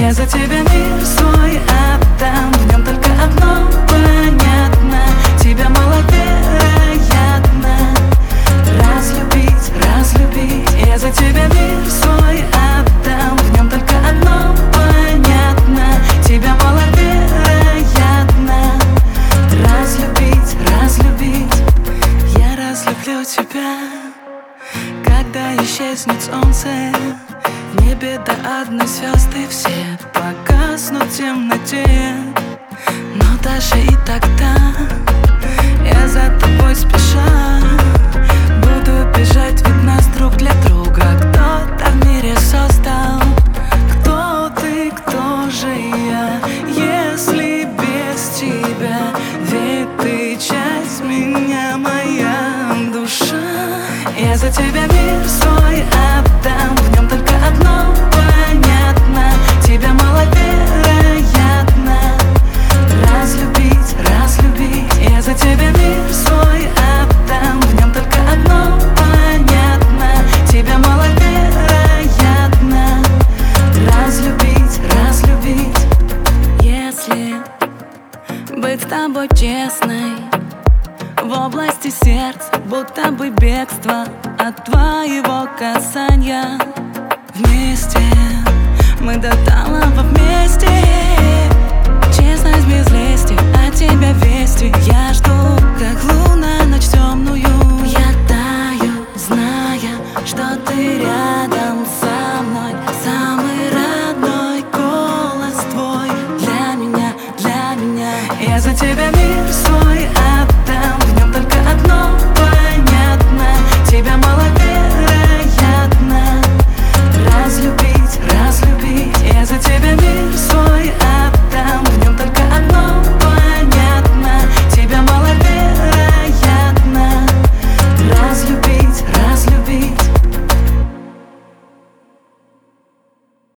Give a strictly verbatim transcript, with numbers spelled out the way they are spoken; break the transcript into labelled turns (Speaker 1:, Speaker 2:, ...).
Speaker 1: Я за тебя мир свой отдам, в нем только одно понятно: тебя маловероятно разлюбить, разлюбить. Я за тебя мир свой отдам, в нем только одно понятно: тебя маловероятно разлюбить, разлюбить. Я разлюблю тебя, когда исчезнет солнце, в небе до одной звезды все погаснут в темноте. Но даже и тогда я за тобой спеша буду бежать, ведь нас друг для друга кто-то в мире создал. Кто ты, кто же я, если без тебя? Ведь ты часть меня, моя душа. Я за тебя мир свой отдам, в нем только одно понятно: тебя маловероятно разлюбить, разлюбить. Я за тебя мир свой отдам, в нем только одно понятно: тебя маловероятно разлюбить, разлюбить. Если быть с тобой честной, в области сердца будто бы бегство от твоего касания. Вместе мы до талого вместе, честность без лести, от тебя вести. Я жду, как луна ночь темную. Я таю, зная, что ты рядом со мной. Самый родной голос твой для меня, для меня. Я за тебя мир свой